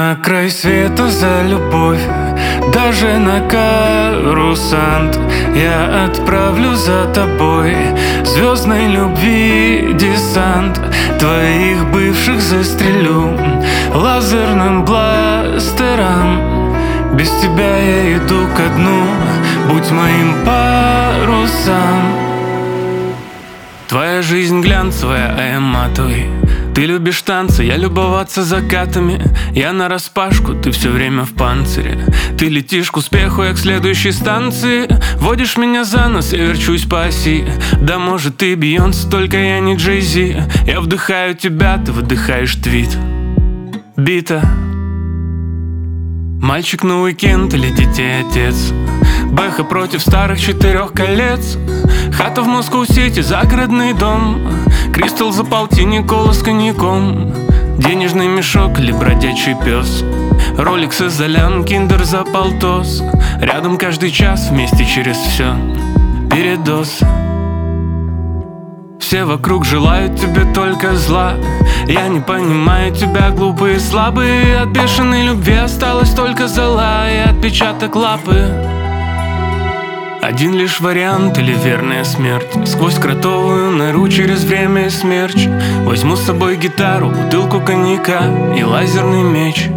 На край света за любовь, даже на Корусант я отправлю за тобой звездной любви десант. Твоих бывших застрелю лазерным бластером. Без тебя я иду ко дну, будь моим парусом. Твоя жизнь глянцевая, а я матовый. Ты любишь танцы, я любоваться закатами. Я нараспашку, ты все время в панцире. Ты летишь к успеху, я к следующей станции. Водишь меня за нос, я верчусь по оси. Да может ты Бейонсе, только я не Джей-Зи. Я вдыхаю тебя, ты выдыхаешь твит. Бита. Мальчик на уикенд или детей отец. Бэха против старых 4 колец. Хата в Москоу-Сити, загородный дом. Кристалл за полтинник, кола с коньяком. Денежный мешок или бродячий пес. Роликс из Золян, киндер за полтос. Рядом каждый час, вместе через все. Передоз. Все вокруг желают тебе только зла. Я не понимаю тебя, глупые и слабые. От бешеной любви осталась только зола и отпечаток лапы. Один лишь вариант или верная смерть. Сквозь кротовую нору через время и смерч. Возьму с собой гитару, бутылку коньяка и лазерный меч.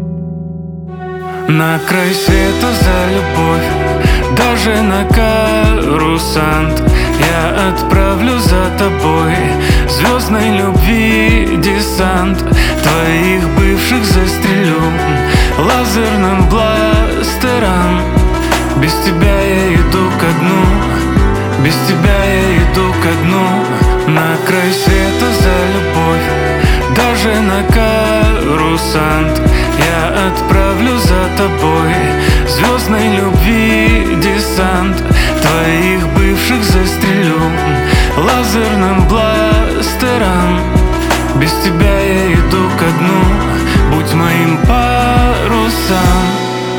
На край света за любовь, даже на Корусант я отправлю за тобой звездной любви десант. Твоих бывших застрелю лазерным бластером. Без тебя я иду ко дну, без тебя я иду ко дну. На край света за любовь, даже на Корусант я отправлю за тобой звездной любви десант. Твоих бывших застрелю лазерным бластером. Без тебя я иду ко дну, будь моим парусом.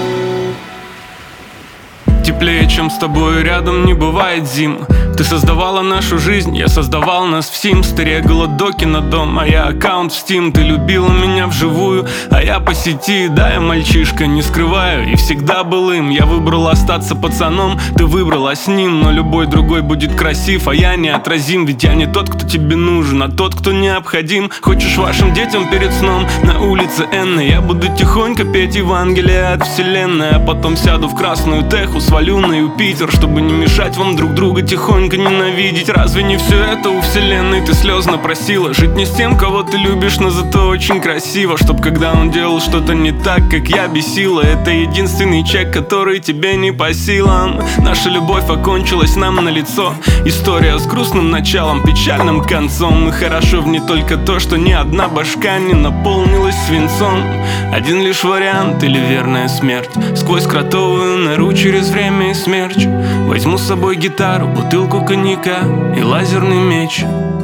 Теплее, чем с тобой рядом, не бывает зим. Ты создавала нашу жизнь, я создавал нас в Sims. Ты регала доки на дом, а я аккаунт в Steam. Ты любила меня вживую, а я по сети. Да, я мальчишка, не скрываю, и всегда был им. Я выбрал остаться пацаном, ты выбрала с ним. Но любой другой будет красив, а я неотразим. Ведь я не тот, кто тебе нужен, а тот, кто необходим. Хочешь вашим детям перед сном на улице Энны, я буду тихонько петь Евангелие от вселенной. А потом сяду в красную Теху, свалю на Юпитер, чтобы не мешать вам друг друга тихонько ненавидеть. Разве не все это у вселенной? Ты слезно просила жить не с тем, кого ты любишь, но зато очень красиво. Чтоб когда он делал что-то не так, как я, бесила. Это единственный чек, который тебе не по силам. Наша любовь окончилась нам на лицо. История с грустным началом, печальным концом. И хорошо в ней только то, что ни одна башка не наполнилась свинцом. Один лишь вариант или верная смерть. Сквозь кротовую нору через время и смерч. Возьму с собой гитару, бутылку коньяка и лазерный меч.